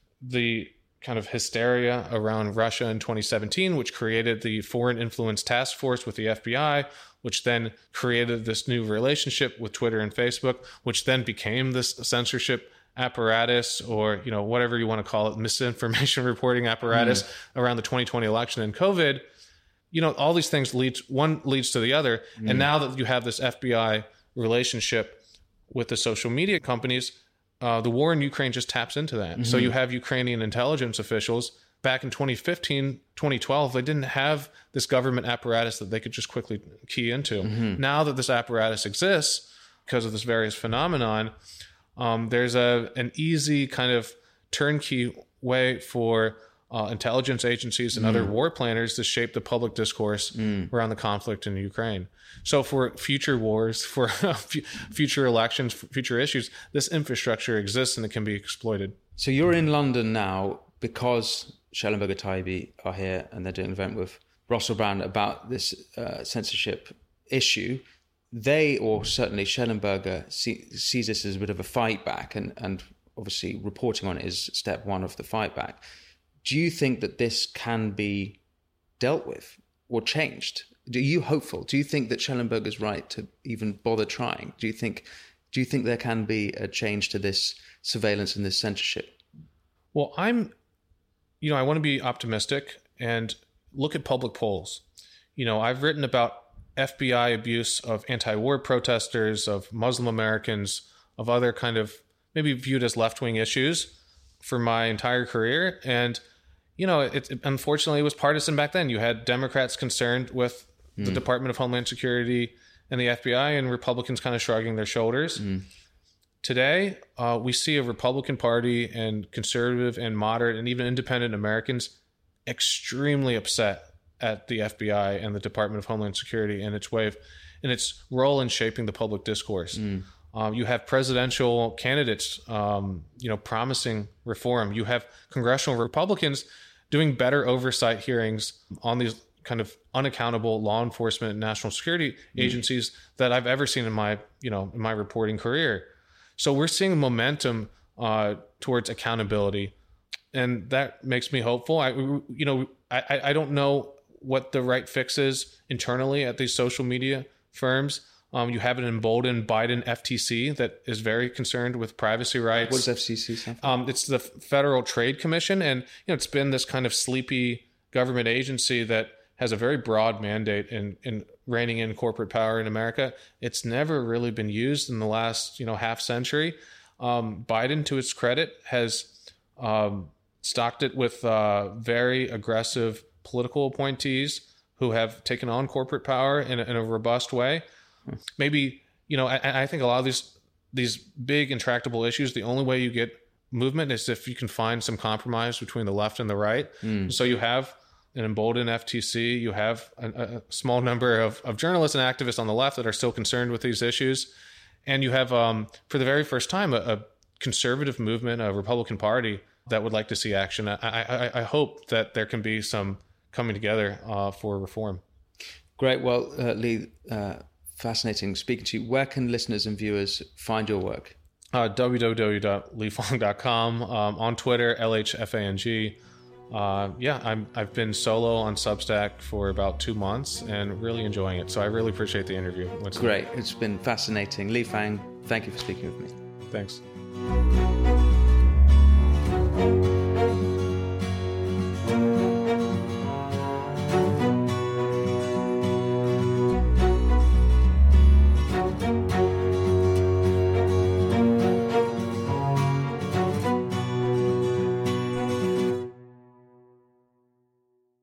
the kind of hysteria around Russia in twenty seventeen, which created the Foreign Influence Task Force with the F B I, which then created this new relationship with Twitter and Facebook, which then became this censorship apparatus, or, you know, whatever you want to call it, misinformation reporting apparatus mm. around the twenty twenty election and COVID. You know, all these things leads, one leads to the other. Mm. And now that you have this F B I relationship with the social media companies, uh, the war in Ukraine just taps into that. Mm-hmm. So you have Ukrainian intelligence officials back in twenty fifteen, twenty twelve, they didn't have this government apparatus that they could just quickly key into. Mm-hmm. Now that this apparatus exists because of this various phenomenon, um, there's a an easy kind of turnkey way for uh, intelligence agencies and mm. other war planners to shape the public discourse mm. around the conflict in Ukraine. So for future wars, for future elections, for future issues, this infrastructure exists and it can be exploited. So you're in London now because Shellenberger Taibbi are here and they're doing an event with Russell Brand about this uh, censorship issue. They, or certainly Shellenberger, see, sees this as a bit of a fight back, and, and obviously reporting on it is step one of the fight back. Do you think that this can be dealt with or changed? Are you hopeful? Do you think that Shellenberger's right to even bother trying? Do you think do you think there can be a change to this surveillance and this censorship? Well, I'm, you know, I want to be optimistic and look at public polls. You know, I've written about F B I abuse of anti-war protesters, of Muslim Americans, of other kind of maybe viewed as left-wing issues for my entire career. And, you know, it, it unfortunately it was partisan back then. You had Democrats concerned with mm. the Department of Homeland Security and the F B I, and Republicans kind of shrugging their shoulders. Mm. Today, uh, we see a Republican Party and conservative and moderate and even independent Americans extremely upset at the F B I and the Department of Homeland Security and its way of, and its role in shaping the public discourse. Mm. Um, you have presidential candidates, um, you know, promising reform. You have congressional Republicans doing better oversight hearings on these kind of unaccountable law enforcement and national security agencies mm. that I've ever seen in my, you know, in my reporting career. So we're seeing momentum uh, towards accountability, and that makes me hopeful. I, you know, I, I don't know what the right fix is internally at these social media firms. Um, you have an emboldened Biden F T C that is very concerned with privacy rights. What does F T C stand for? Um, it's the Federal Trade Commission, and you know it's been this kind of sleepy government agency that has a very broad mandate in, in reining in corporate power in America. It's never really been used in the last you know half century. Um, Biden, to its credit, has um, stocked it with uh, very aggressive political appointees who have taken on corporate power in a, in a robust way. Maybe, you know, I, I think a lot of these these big intractable issues, the only way you get movement is if you can find some compromise between the left and the right. Mm. So you have an emboldened F T C, you have a, a small number of, of journalists and activists on the left that are still concerned with these issues. And you have, um, for the very first time, a, a conservative movement, a Republican Party that would like to see action. I, I, I hope that there can be some coming together uh, for reform. Great. Well, uh, Lee, uh, fascinating speaking to you. Where can listeners and viewers find your work? Uh, w w w dot lee fang dot com. Um, on Twitter, L H F A N G. Uh, yeah, I'm, I've been solo on Substack for about two months and really enjoying it. So I really appreciate the interview. Great. It's been fascinating. Lee Fang, thank you for speaking with me. Thanks.